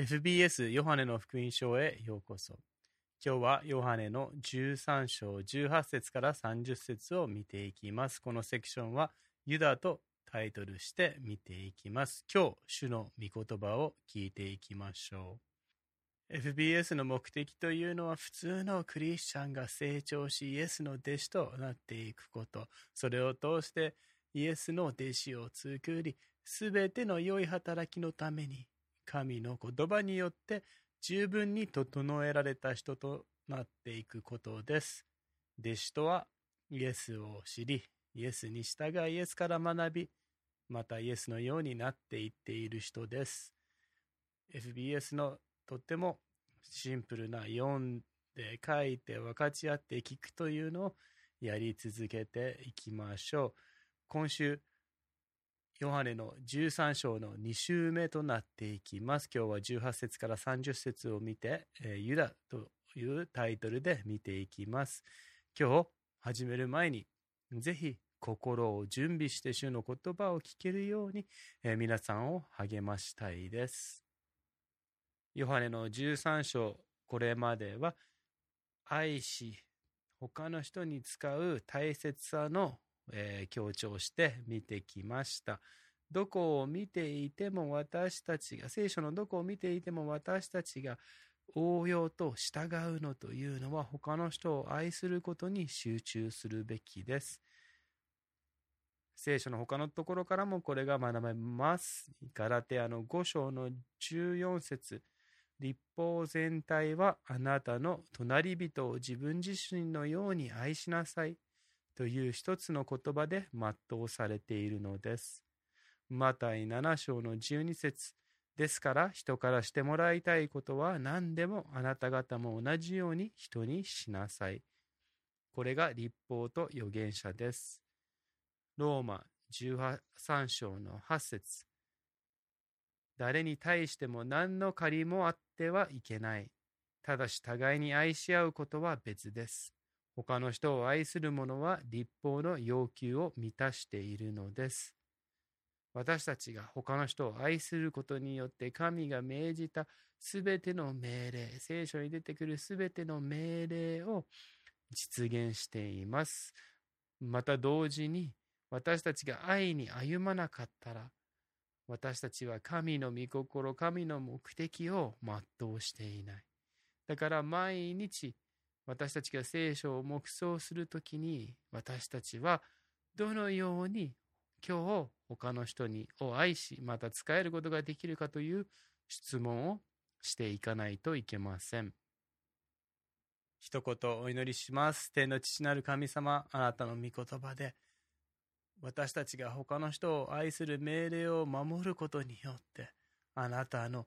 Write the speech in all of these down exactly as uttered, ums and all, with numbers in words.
エフビーエス ヨハネの福音書へようこそ。今日はヨハネのじゅうさん章じゅうはち節からさんじゅっ節を見ていきます。このセクションはユダとタイトルして見ていきます。今日、主の御言葉を聞いていきましょう。エフビーエス の目的というのは普通のクリスチャンが成長しイエスの弟子となっていくこと。それを通してイエスの弟子を作り、すべての良い働きのために神の言葉によって十分に整えられた人となっていくことです。弟子とはイエスを知り、イエスに従いイエスから学び、またイエスのようになっていっている人です。エフビーエス のとってもシンプルな読んで書いて分かち合って聞くというのをやり続けていきましょう。今週ヨハネのじゅうさん章のに週目となっていきます。今日はじゅうはち節からさんじゅっ節を見て、えー、ユダというタイトルで見ていきます。今日始める前にぜひ心を準備して主の言葉を聞けるように、えー、皆さんを励ましたいです。ヨハネのじゅうさん章、これまでは愛し他の人に使う大切さのえー、強調して見てきました。どこを見ていても私たちが、聖書のどこを見ていても私たちが応用と従うのというのは他の人を愛することに集中するべきです。聖書の他のところからもこれが学べます。ガラテヤのご章のじゅうよん節、律法全体はあなたの隣人を自分自身のように愛しなさいという一つの言葉で全うされているのです。マタイなな章のじゅうに節、ですから人からしてもらいたいことは何でもあなた方も同じように人にしなさい。これが律法と預言者です。ローマじゅうさん章のはち節、誰に対しても何の借りもあってはいけない。ただし互いに愛し合うことは別です。他の人を愛する者は律法の要求を満たしているのです。私たちが他の人を愛することによって神が命じたすべての命令、聖書に出てくるすべての命令を実現しています。また同時に私たちが愛に歩まなかったら、私たちは神の御心、神の目的を全うしていない。だから毎日私たちが聖書を黙想するときに、私たちはどのように今日他の人にを愛し、また使えることができるかという質問をしていかないといけません。一言お祈りします。天の父なる神様、あなたの御言葉で私たちが他の人を愛する命令を守ることによって、あなたの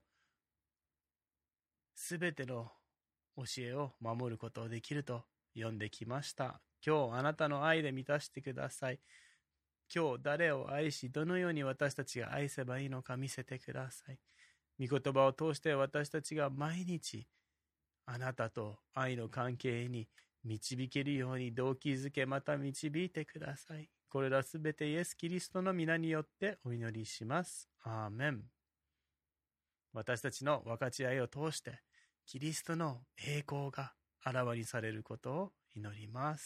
すべての教えを守ることができると読んできました。今日あなたの愛で満たしてください。今日誰を愛し、どのように私たちが愛せばいいのか見せてください。御言葉を通して私たちが毎日あなたと愛の関係に導けるように動機づけ、また導いてください。これらすべてイエス・キリストの皆によってお祈りします。アーメン。私たちの分かち合いを通してキリストの栄光が現わりされることを祈ります。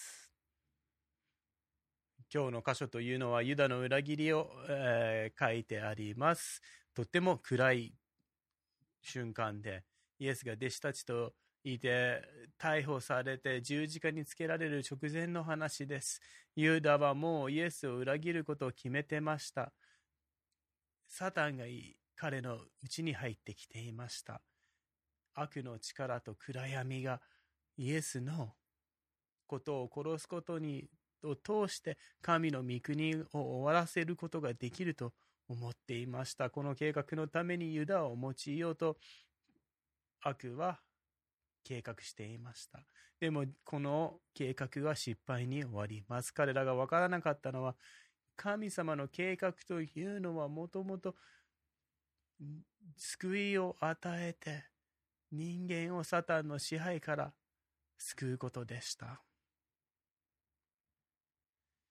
今日の箇所というのはユダの裏切りを、えー、書いてあります。とっても暗い瞬間で、イエスが弟子たちといて逮捕されて十字架につけられる直前の話です。ユダはもうイエスを裏切ることを決めてました。サタンが彼の内に入ってきていました。悪の力と暗闇がイエスのことを殺すことにを通して神の御国を終わらせることができると思っていました。この計画のためにユダを用いようと悪は計画していました。でもこの計画は失敗に終わります。彼らが分からなかったのは、神様の計画というのはもともと救いを与えて人間をサタンの支配から救うことでした。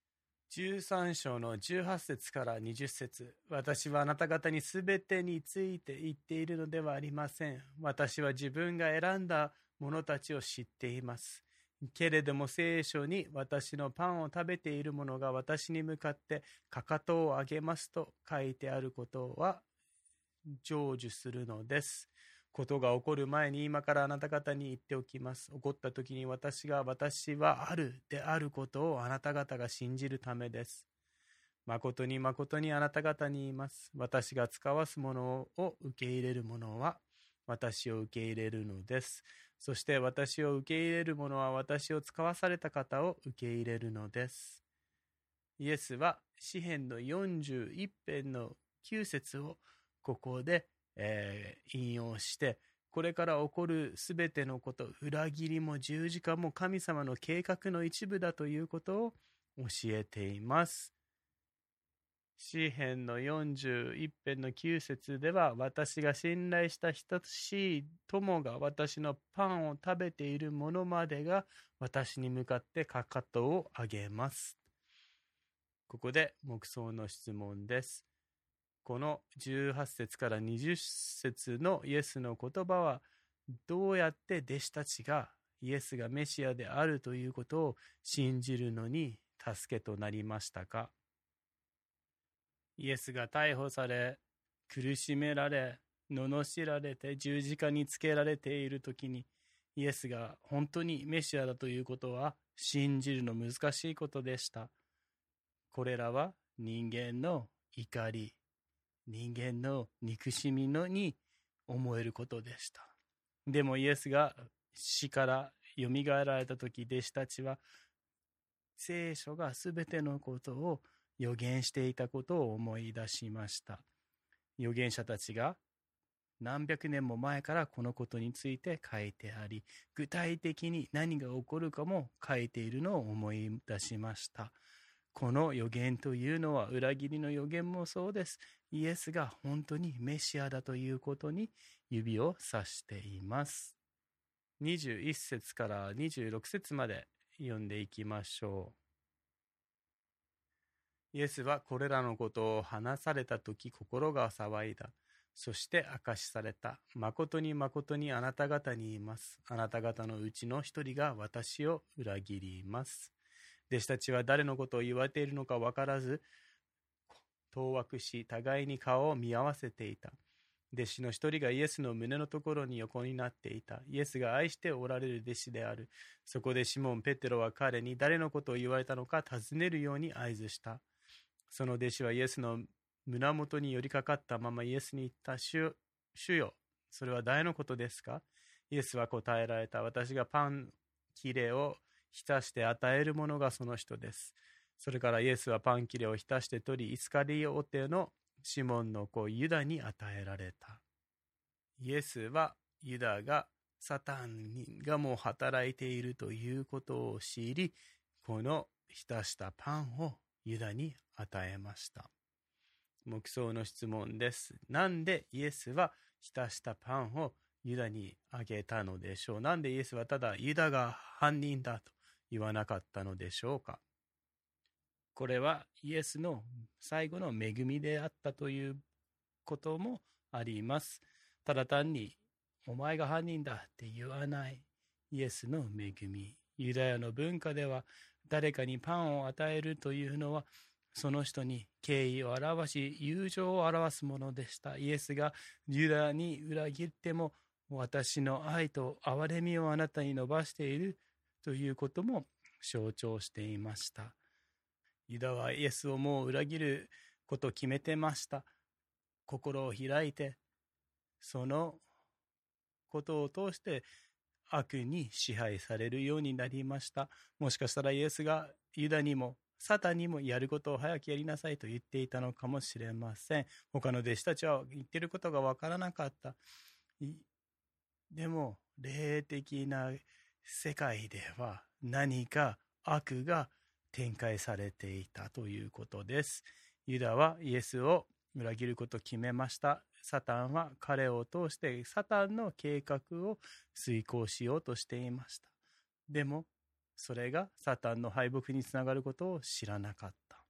じゅうさん章のじゅうはち節からにじゅっ節、私はあなた方にすべてについて言っているのではありません。私は自分が選んだ者たちを知っています。けれども聖書に私のパンを食べている者が私に向かってかかとを上げますと書いてあることは成就するのです。ことが起こる前に今からあなた方に言っておきます。起こった時に私が私はあるであることをあなた方が信じるためです。誠に誠にあなた方に言います。私が使わすものを受け入れる者は私を受け入れるのです。そして私を受け入れる者は私を使わされた方を受け入れるのです。イエスは詩編のよんじゅういち編のきゅう節をここでえー、引用して、これから起こるすべてのこと、裏切りも十字架も神様の計画の一部だということを教えています。詩編のよんじゅういち編のきゅう節では、私が信頼した親しい友が私のパンを食べている者までが私に向かってかかとを上げます。ここで黙想の質問です。このじゅうはち節からにじゅっ節のイエスの言葉はどうやって弟子たちがイエスがメシアであるということを信じるのに助けとなりましたか？イエスが逮捕され、苦しめられ、罵られて十字架につけられているときにイエスが本当にメシアだということは信じるの難しいことでした。これらは人間の怒り、人間の憎しみのに思えることでした。でもイエスが死からよみがえられた時、弟子たちは聖書がすべてのことを予言していたことを思い出しました。預言者たちが何百年も前からこのことについて書いてあり、具体的に何が起こるかも書いているのを思い出しました。この予言というのは裏切りの予言もそうです。イエスが本当にメシアだということに指を指しています。にじゅういち節からにじゅうろく節まで読んでいきましょう。イエスはこれらのことを話されたとき心が騒いだ。そして明かしされた。誠に誠にあなた方に言います。あなた方のうちの一人が私を裏切ります。弟子たちは誰のことを言われているのか分からず、当惑し、互いに顔を見合わせていた。弟子の一人がイエスの胸のところに横になっていた。イエスが愛しておられる弟子である。そこでシモン・ペテロは彼に誰のことを言われたのか尋ねるように合図した。その弟子はイエスの胸元に寄りかかったままイエスに言った。主、主よ、それは誰のことですか？イエスは答えられた。私がパン切れを浸して与えるものがその人です。それからイエスはパン切れを浸して取り、イスカリオテのシモンの子ユダに与えられた。イエスはユダがサタンがもう働いているということを知り、この浸したパンをユダに与えました。黙想の質問です。なんでイエスは浸したパンをユダにあげたのでしょう？なんでイエスはただユダが犯人だと言わなかったのでしょうか？これはイエスの最後の恵みであったということもあります。ただ単にお前が犯人だって言わないイエスの恵み。ユダヤの文化では誰かにパンを与えるというのはその人に敬意を表し友情を表すものでした。イエスがユダに裏切っても私の愛と憐れみをあなたに伸ばしているということも象徴していました。ユダはイエスをもう裏切ることを決めてました。心を開いて、そのことを通して悪に支配されるようになりました。もしかしたらイエスがユダにもサタンにもやることを早くやりなさいと言っていたのかもしれません。他の弟子たちは言っていることがわからなかった。でも霊的な世界では何か悪が展開されていたということです。ユダはイエスを裏切ることを決めました。サタンは彼を通してサタンの計画を遂行しようとしていました。でもそれがサタンの敗北につながることを知らなかった。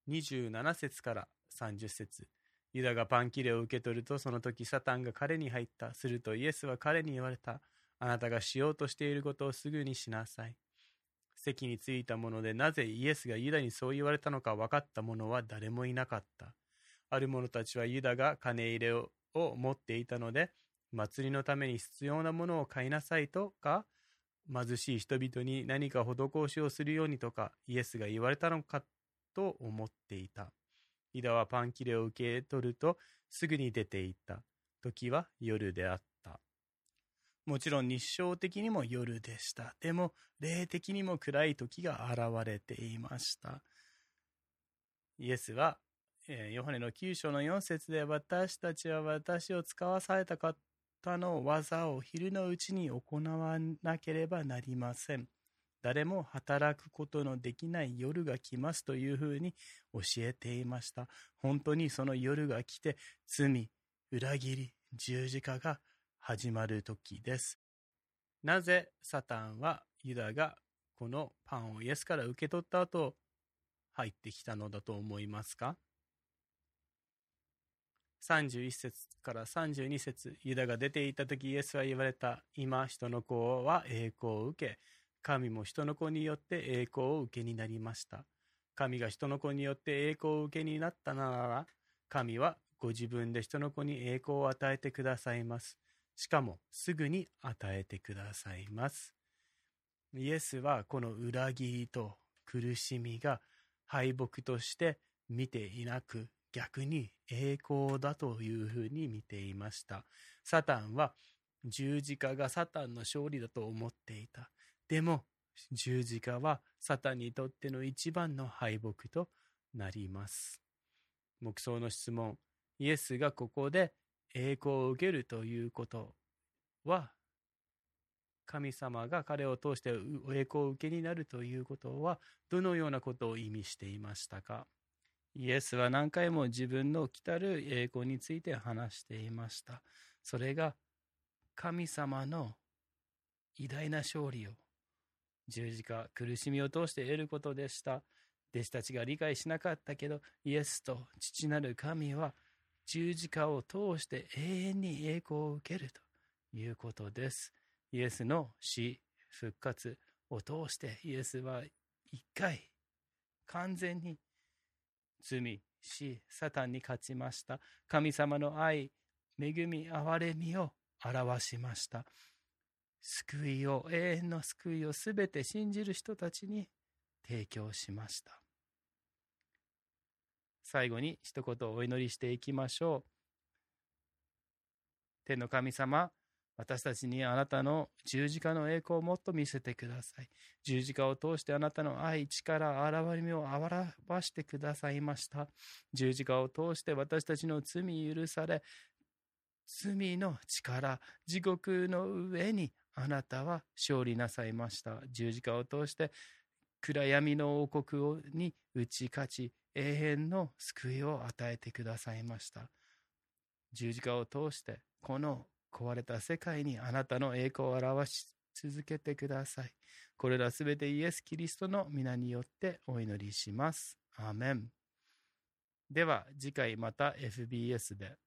にじゅうなな節からさんじゅっ節。ユダがパン切れを受け取ると、その時サタンが彼に入った。するとイエスは彼に言われた。あなたがしようとしていることをすぐにしなさい。席に着いたもので、なぜイエスがユダにそう言われたのか分かった者は誰もいなかった。ある者たちはユダが金入れを持っていたので、祭りのために必要なものを買いなさいとか、貧しい人々に何か施しをするようにとか、イエスが言われたのかと思っていた。ユダはパン切れを受け取ると、すぐに出て行った。時は夜であった。もちろん日照的にも夜でした。でも霊的にも暗い時が現れていました。イエスは、えー、ヨハネのきゅう章のよん節で、私たちは私を使わされた方の技を昼のうちに行わなければなりません。誰も働くことのできない夜が来ますというふうに教えていました。本当にその夜が来て、罪、裏切り、十字架が始まる時です。なぜサタンはユダがこのパンをイエスから受け取った後入ってきたのだと思いますか？さんじゅういち節からさんじゅうに節、ユダが出ていた時イエスは言われた。今人の子は栄光を受け、神も人の子によって栄光を受けになりました。神が人の子によって栄光を受けになったなら、神はご自分で人の子に栄光を与えてくださいます。しかもすぐに与えてくださいます。イエスはこの裏切りと苦しみが敗北として見ていなく、逆に栄光だというふうに見ていました。サタンは十字架がサタンの勝利だと思っていた。でも十字架はサタンにとっての一番の敗北となります。黙想の質問。イエスがここで栄光を受けるということは、神様が彼を通して栄光を受けになるということはどのようなことを意味していましたか？イエスは何回も自分の来たる栄光について話していました。それが神様の偉大な勝利を十字架、苦しみを通して得ることでした。弟子たちが理解しなかったけど、イエスと父なる神は十字架を通して永遠に栄光を受けるということです。イエスの死、復活を通してイエスは一回完全に罪、死、サタンに勝ちました。神様の愛、恵み、憐れみを表しました。救いを、永遠の救いをすべて信じる人たちに提供しました。最後に一言お祈りしていきましょう。天の神様、私たちにあなたの十字架の栄光をもっと見せてください。十字架を通してあなたの愛、力、憐れみを表してくださいました。十字架を通して私たちの罪許され、罪の力、地獄の上にあなたは勝利なさいました。十字架を通して暗闇の王国に打ち勝ち、永遠の救いを与えてくださいました。十字架を通してこの壊れた世界にあなたの栄光を表し続けてください。これらすべてイエス・キリストの皆によってお祈りします。アーメン。では次回また エフビーエス で。